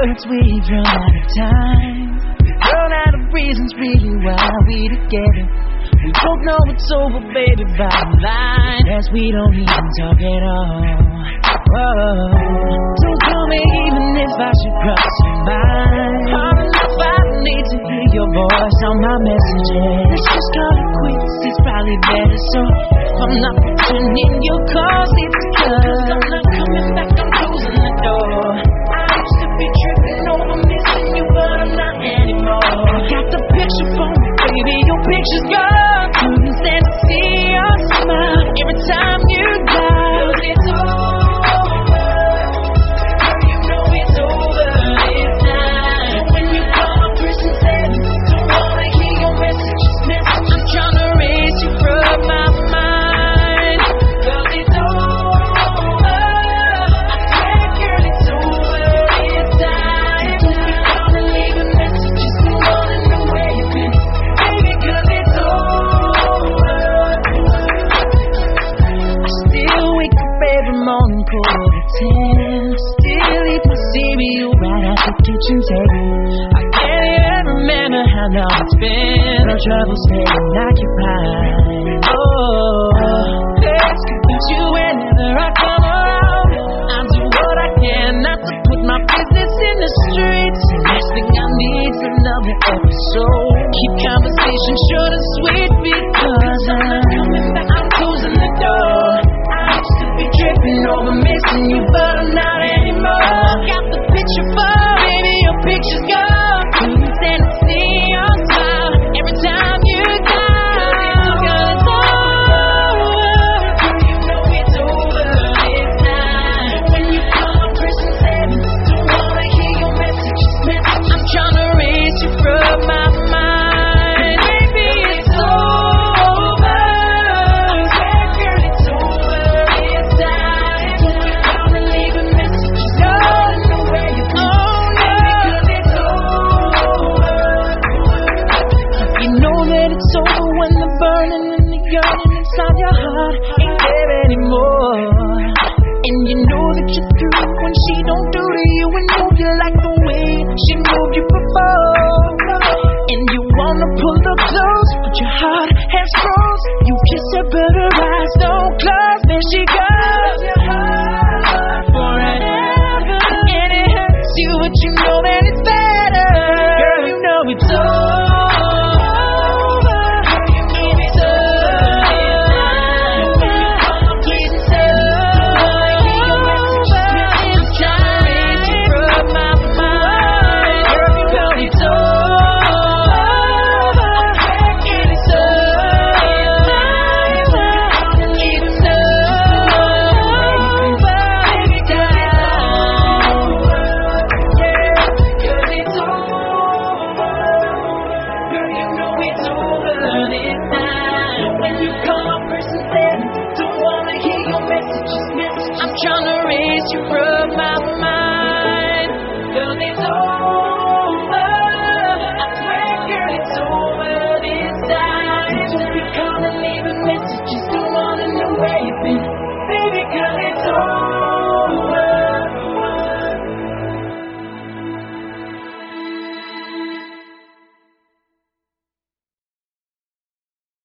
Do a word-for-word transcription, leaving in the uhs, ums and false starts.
words, we've run out of time. We've run out of reasons really why we together. We both know it's over, baby, bottom line. As we don't even talk at all. Whoa. Don't tell me even if I should cross your mind. Hard enough, I need to hear your voice on my messages. Let's just call it quits, it's probably better. So if I'm not returning your calls, it's cause I'm not coming back, I'm closing the door. I used to be tripping over missing you, but I'm not anymore. I got the picture phone, baby, your picture's gone. Couldn't stand to see your smile every time you dial. It's over. Still eat my cereal right at the kitchen table. I can't even remember how long it's been. No trouble staying occupied. Oh, let's confuse you whenever I come around. I do what I can not to put my business in the streets. And last thing I need is another episode. Keep conversation